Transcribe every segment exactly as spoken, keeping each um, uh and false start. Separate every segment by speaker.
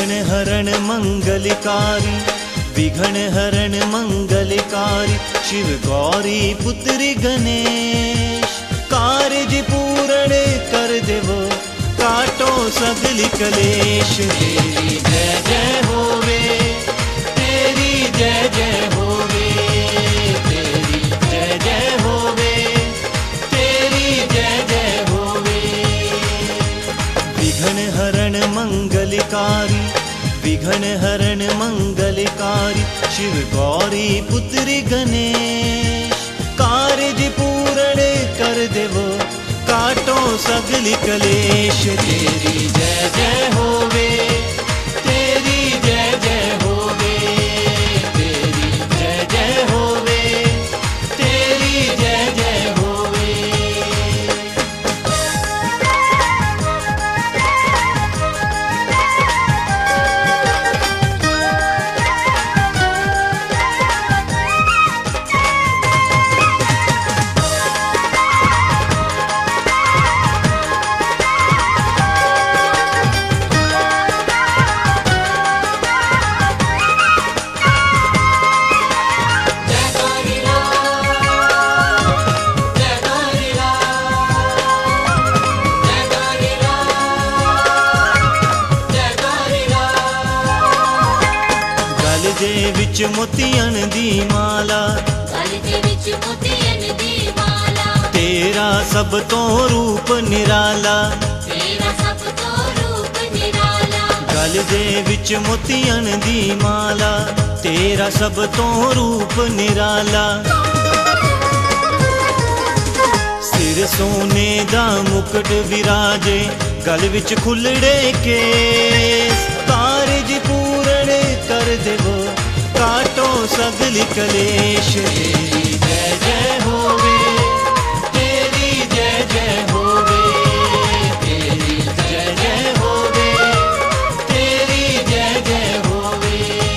Speaker 1: विघ्न हरण मंगलकारी, विघ्न हरण मंगलकारी, शिव गौरी पुत्री गणेश। कारज पूर्ण कर देवो, काटो सगली कलेश। तेरी जय जय होवे, तेरी जय जय होवे, तेरी जय जय होवे, तेरी जय जय होवे। विघ्न हरण मंगलकारी, विघ्न हरण मंगलकारी, शिव गौरी पुत्री गणेश। कारज पूर्ण कर देवो, काटो सगली कलेश। तेरी जय जय होवे, तेरी जय जय होवे, तेरी जय जय होवे, तेरी जय जय होवे। गल विच मोतियन दी माला,
Speaker 2: गल दे विच मोतियन दी माला,
Speaker 1: तेरा सब तो रूप निराला,
Speaker 2: तेरा सब तो रूप निराला।
Speaker 1: गल दे विच मोतियन दी माला, तेरा सब तो रूप निराला। सिर सोने दा मुकुट विराजे, गल विच खुलड़े केस। कारज पूर्ण कर देवो, काटो सगली कलेश। तेरी जय जय होवे, तेरी जय जय होवे, तेरी जय जय होवे, तेरी जय जय होवे।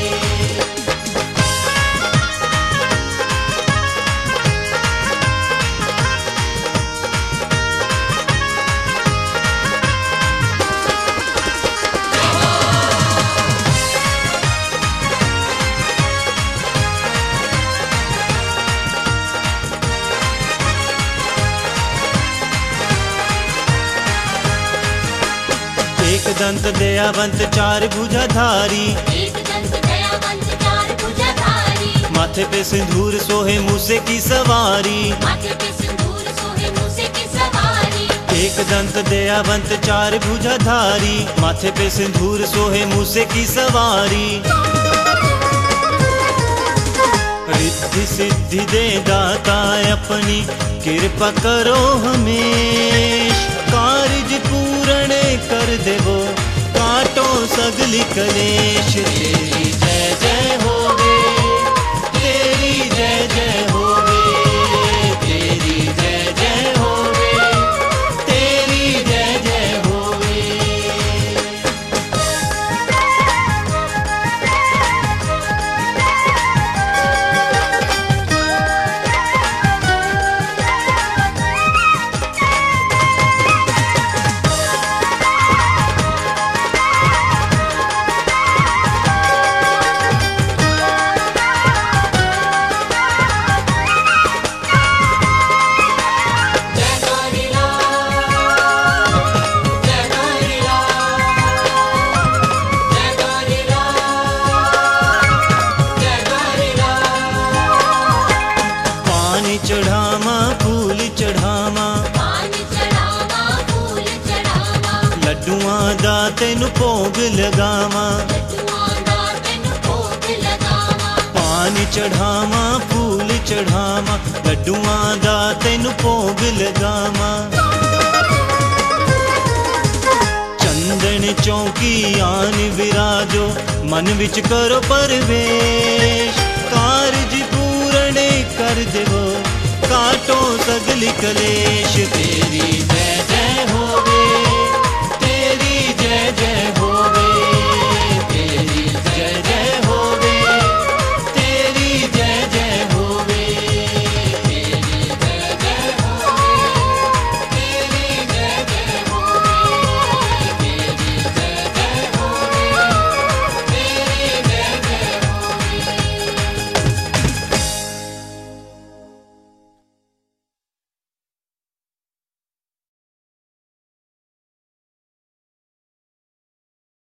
Speaker 1: एक दंत दयावंत चार भुजाधारी,
Speaker 2: एक दंत दयावंत चार भुजाधारी,
Speaker 1: माथे पे सिंदूर सोहे मूसे की सवारी।
Speaker 2: माथे पे सिंदूर सोहे मूसे की सवारी।
Speaker 1: एक दंत दयावंत चार भुजाधारी, माथे पे सिंदूर सोहे मूसे की सवारी। रिद्धि सिद्धि दे दाता अपनी, कृपा करो हमेश। कारज पूर्ण कर देवो, काटो सगली कलेश। तेरी जय जय होवे, तेरी जय जय होवे, तेरी जय जय होवे, तेरी जय जय होवे। चढ़ावा फूल चढ़ावा,
Speaker 2: पान चढ़ावा फूल चढ़ावा,
Speaker 1: लड्डुआं दा तैनू भोग लगावा।
Speaker 2: लड्डुआं दा तैनू भोग लगावा।
Speaker 1: पान चढ़ावा फूल चढ़ावा, लड्डुआं दा तैनू भोग लगावा। चंदन चौकी आन विराजो, मन विच करो परवेश। कारज पूर्ण कर देवो, काटो सगली कलेश। तेरी जय